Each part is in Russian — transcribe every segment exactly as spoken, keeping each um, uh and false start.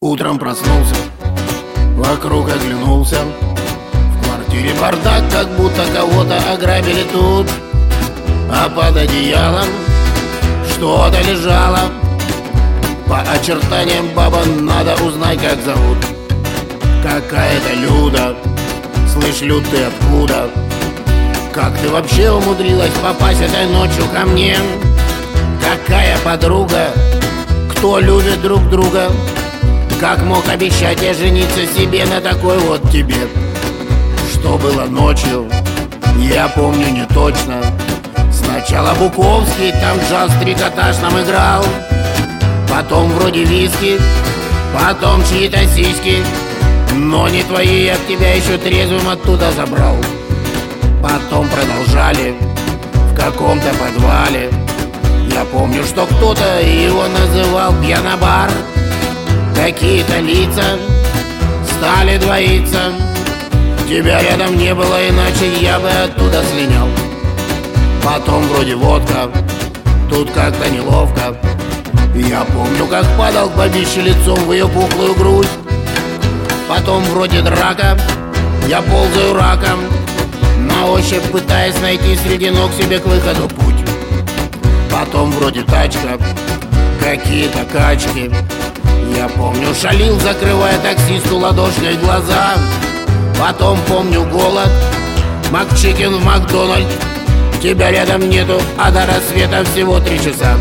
Утром проснулся, вокруг оглянулся. В квартире бардак, как будто кого-то ограбили тут. А под одеялом что-то лежало. По очертаниям баба, надо узнать, как зовут. Какая-то Люда. Слышь, Люд, ты откуда? Как ты вообще умудрилась попасть этой ночью ко мне? Какая подруга? Кто любит друг друга? Как мог обещать я жениться себе на такой вот тебе? Что было ночью, я помню не точно. Сначала Буковский, там джаз-трикотаж нам играл. Потом вроде виски, потом чьи-то сиськи. Но не твои, я тебя еще трезвым оттуда забрал. Потом продолжали в каком-то подвале. Я помню, что кто-то его называл пьянобар. Какие-то лица стали двоиться. Тебя рядом не было, иначе я бы оттуда слинял. Потом вроде водка, тут как-то неловко. Я помню, как падал к бабище лицом в ее пухлую грудь. Потом вроде драка, я ползаю раком, на ощупь пытаясь найти среди ног себе к выходу путь. Потом вроде тачка, какие-то качки. Я помню, шалил, закрывая таксисту ладошкой глаза. Потом помню голод, Макчикен в Макдональд. Тебя рядом нету, а до рассвета всего три часа.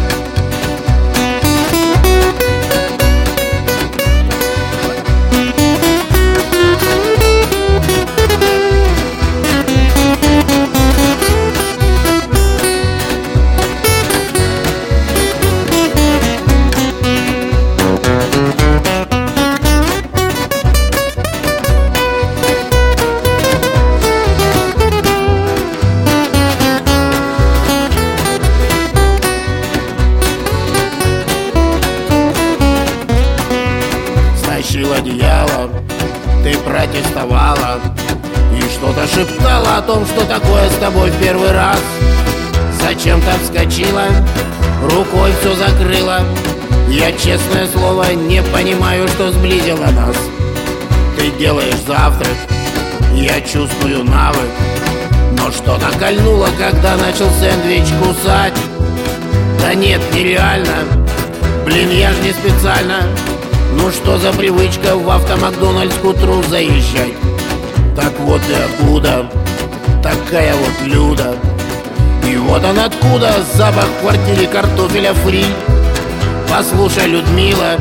Тащил одеяло, ты протестовала и что-то шептала о том, что такое с тобой в первый раз. Зачем-то вскочила, рукой все закрыла. Я, честное слово, не понимаю, что сблизило нас. Ты делаешь завтрак, я чувствую навык, но что-то кольнуло, когда начал сэндвич кусать. Да нет, нереально, блин, я ж не специально. Ну что за привычка в автомакдональдс к утру заезжать? Так вот и откуда такая вот Люда. И вот он откуда запах в квартире картофеля фри. Послушай, Людмила,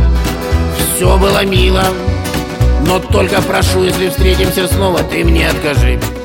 все было мило, но только прошу, если встретимся снова, ты мне откажи.